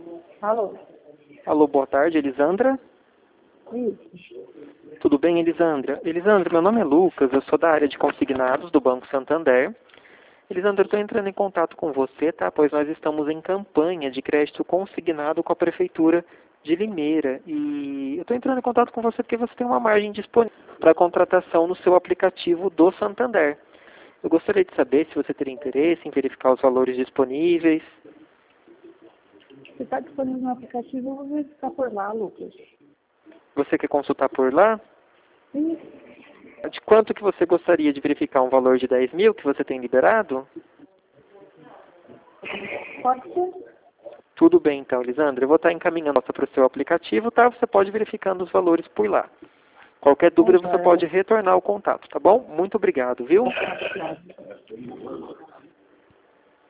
Alô? Alô, boa tarde, Elisandra? Isso. Tudo bem, Elisandra? Elisandra, meu nome é Lucas, eu sou da área de consignados do Banco Santander. Elisandra, eu estou entrando em contato com você, tá? Pois nós estamos em campanha de crédito consignado com a Prefeitura de Limeira. E eu estou entrando em contato com você porque você tem uma margem disponível para contratação no seu aplicativo do Santander. Eu gostaria de saber se você teria interesse em verificar os valores disponíveis. Você está disponível no aplicativo, eu vou verificar por lá, Lucas. Você quer consultar por lá? Sim, De quanto que você gostaria de verificar? Um valor de 10 mil que você tem liberado? pode ser. Tudo bem então, Elisandra. Eu vou estar encaminhando para o seu aplicativo, tá? Você pode ir verificando os valores por lá. Qualquer dúvida você pode retornar o contato, tá bom? Muito obrigado, viu? Obrigado.